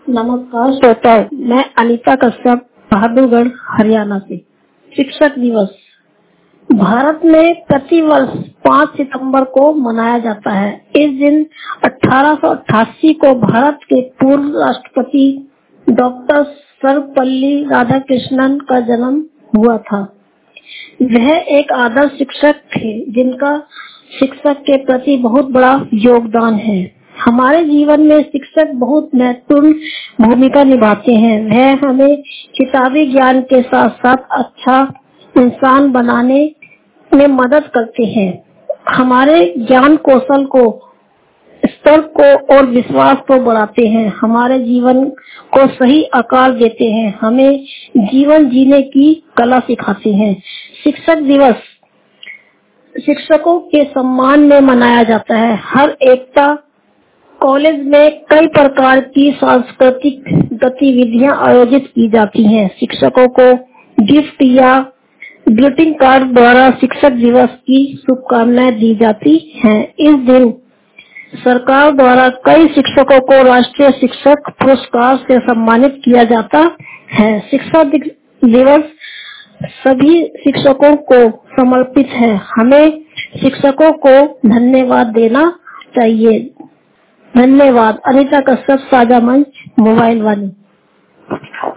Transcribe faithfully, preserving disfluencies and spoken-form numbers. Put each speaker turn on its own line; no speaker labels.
नमस्कार श्रोताओं, मैं अनीता कश्यप बहादुरगढ़ हरियाणा से। शिक्षक दिवस भारत में प्रति वर्ष पाँच सितंबर को मनाया जाता है। इस दिन अठारह सौ अट्ठासी को भारत के पूर्व राष्ट्रपति डॉक्टर सर्वपल्ली राधाकृष्णन का जन्म हुआ था। वह एक आदर्श शिक्षक थे जिनका शिक्षक के प्रति बहुत बड़ा योगदान है। हमारे जीवन में शिक्षक बहुत महत्वपूर्ण भूमिका निभाते हैं। वह हमें किताबी ज्ञान के साथ साथ अच्छा इंसान बनाने में मदद करते हैं। हमारे ज्ञान कौशल को स्तर को और विश्वास को बढ़ाते हैं। हमारे जीवन को सही आकार देते हैं। हमें जीवन जीने की कला सिखाते हैं। शिक्षक दिवस शिक्षकों के सम्मान में मनाया जाता है। हर एकता कॉलेज में कई प्रकार की सांस्कृतिक गतिविधियां आयोजित की जाती हैं। शिक्षकों को गिफ्ट या ग्रीटिंग कार्ड द्वारा शिक्षक दिवस की शुभकामनाएं दी जाती हैं। इस दिन सरकार द्वारा कई शिक्षकों को राष्ट्रीय शिक्षक पुरस्कार से सम्मानित किया जाता है। शिक्षक दिवस सभी शिक्षकों को समर्पित है। हमें शिक्षकों को धन्यवाद देना चाहिए। धन्यवाद। अनीता कश्यप, साझा मंच, मोबाइल वाणी।